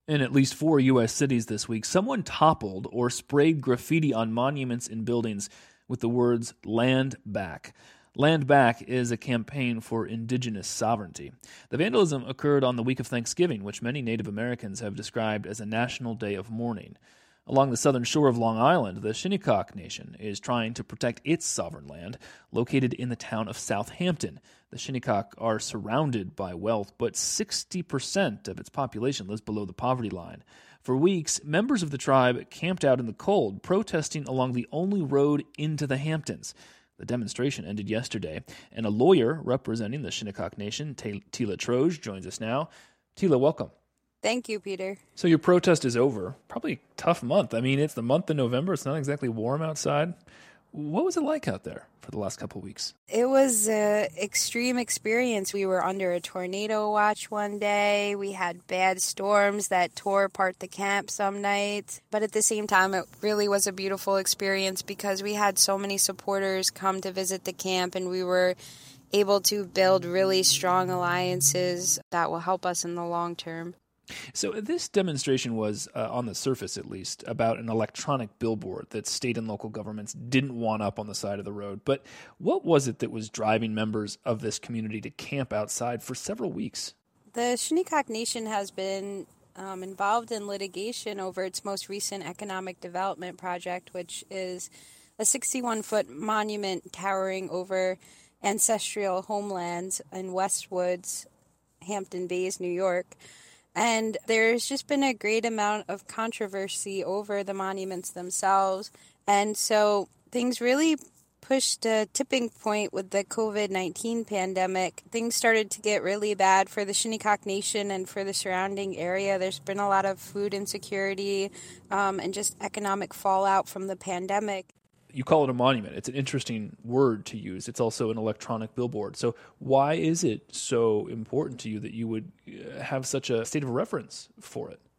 In at least 4 U.S. cities this week, someone toppled or sprayed graffiti on monuments and buildings with the words "Land Back." Land Back is a campaign for indigenous sovereignty. The vandalism occurred on the week of Thanksgiving, which many Native Americans have described as a national day of mourning. Along the southern shore of Long Island, the Shinnecock Nation is trying to protect its sovereign land, located in the town of Southampton. The Shinnecock are surrounded by wealth, but 60% of its population lives below the poverty line. For weeks, members of the tribe camped out in the cold, protesting along the only road into the Hamptons. The demonstration ended yesterday, and a lawyer representing the Shinnecock Nation, Tila Troge, joins us now. Tila, welcome. Thank you, Peter. So your protest is over. Probably a tough month. I mean, it's the month of November. It's not exactly warm outside. What was it like out there for the last couple of weeks? It was an extreme experience. We were under a tornado watch one day. We had bad storms that tore apart the camp some nights. But at the same time, it really was a beautiful experience because we had so many supporters come to visit the camp, and we were able to build really strong alliances that will help us in the long term. So this demonstration was, on the surface at least, about an electronic billboard that state and local governments didn't want up on the side of the road. But what was it that was driving members of this community to camp outside for several weeks? The Shinnecock Nation has been involved in litigation over its most recent economic development project, which is a 61-foot monument towering over ancestral homelands in Westwoods, Hampton Bays, New York. And there's just been a great amount of controversy over the monuments themselves. And so things really pushed a tipping point with the COVID-19 pandemic. Things started to get really bad for the Shinnecock Nation and for the surrounding area. There's been a lot of food insecurity and just economic fallout from the pandemic. You call it a monument. It's an interesting word to use. It's also an electronic billboard. So why is it so important to you that you would have such a state of reference for it?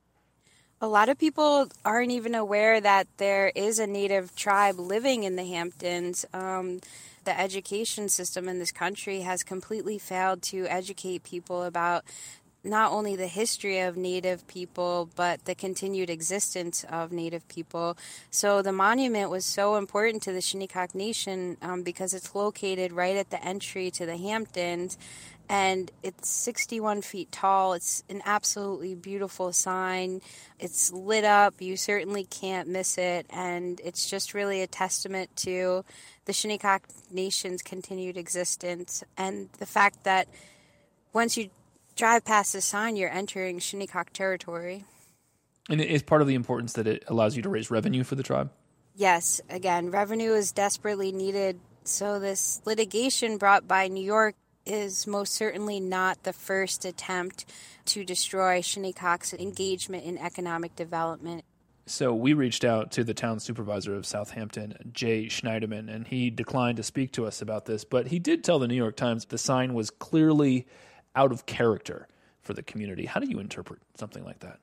A lot of people aren't even aware that there is a Native tribe living in the Hamptons. The education system in this country has completely failed to educate people about not only the history of Native people, but the continued existence of Native people. So the monument was so important to the Shinnecock Nation because it's located right at the entry to the Hamptons, and it's 61 feet tall. It's an absolutely beautiful sign. It's lit up. You certainly can't miss it, and it's just really a testament to the Shinnecock Nation's continued existence and the fact that once you drive past the sign, you're entering Shinnecock territory. And is part of the importance that it allows you to raise revenue for the tribe? Yes. Again, revenue is desperately needed. So this litigation brought by New York is most certainly not the first attempt to destroy Shinnecock's engagement in economic development. So we reached out to the town supervisor of Southampton, Jay Schneiderman, and he declined to speak to us about this. But he did tell the New York Times the sign was clearly out of character for the community. How do you interpret something like that?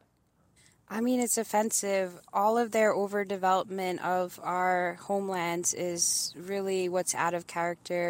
I mean, it's offensive. All of their overdevelopment of our homelands is really what's out of character,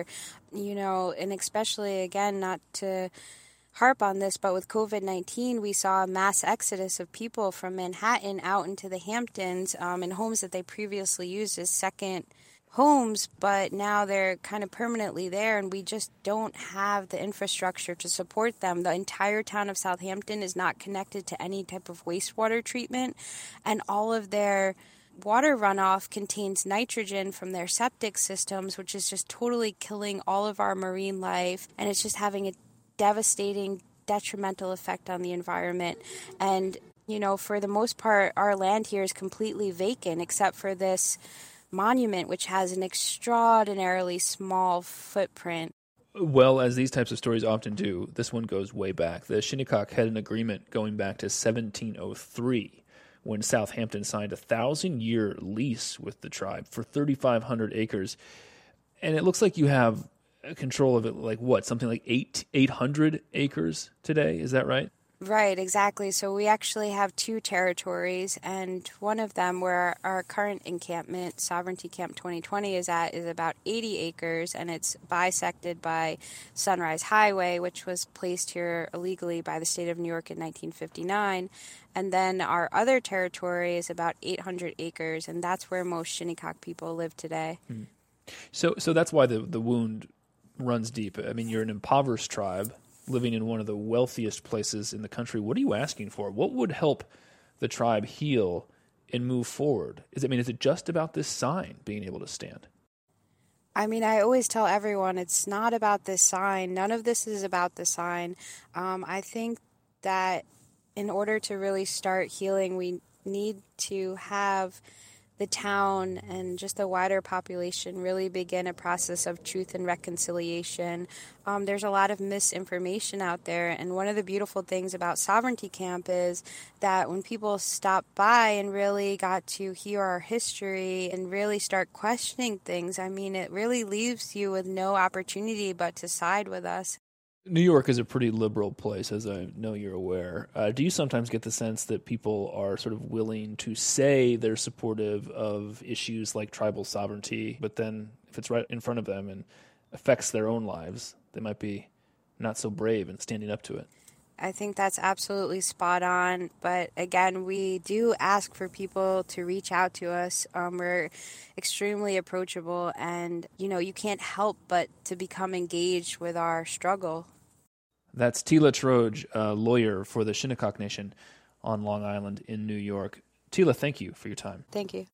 and especially, again, not to harp on this, but with COVID-19, we saw a mass exodus of people from Manhattan out into the Hamptons in homes that they previously used as second homes, but now they're kind of permanently there, and we just don't have the infrastructure to support them. The entire town of Southampton is not connected to any type of wastewater treatment, and all of their water runoff contains nitrogen from their septic systems, which is just totally killing all of our marine life, and it's just having a devastating, detrimental effect on the environment. And, for the most part, our land here is completely vacant except for this monument, which has an extraordinarily small footprint. Well, as these types of stories often do, this one goes way back. The Shinnecock had an agreement going back to 1703 when Southampton signed a 1,000-year lease with the tribe for 3,500 acres. And it looks like you have control of it, something like 800 acres today. Is that right? Right, exactly. So we actually have two territories, and one of them where our current encampment, Sovereignty Camp 2020, is at, is about 80 acres, and it's bisected by Sunrise Highway, which was placed here illegally by the state of New York in 1959. And then our other territory is about 800 acres, and that's where most Shinnecock people live today. So that's why the wound runs deep. I mean, you're an impoverished tribe living in one of the wealthiest places in the country. What are you asking for? What would help the tribe heal and move forward? Is it just about this sign being able to stand? I mean, I always tell everyone it's not about this sign. None of this is about the sign. I think that in order to really start healing, we need to have the town and just the wider population really begin a process of truth and reconciliation. There's a lot of misinformation out there, and one of the beautiful things about Sovereignty Camp is that when people stop by and really got to hear our history and really start questioning things, I mean, it really leaves you with no opportunity but to side with us. New York is a pretty liberal place, as I know you're aware. Do you sometimes get the sense that people are sort of willing to say they're supportive of issues like tribal sovereignty, but then if it's right in front of them and affects their own lives, they might be not so brave in standing up to it? I think that's absolutely spot on. But again, we do ask for people to reach out to us. We're extremely approachable, and, you can't help but to become engaged with our struggle. That's Tila Troge, a lawyer for the Shinnecock Nation on Long Island in New York. Tila, thank you for your time. Thank you.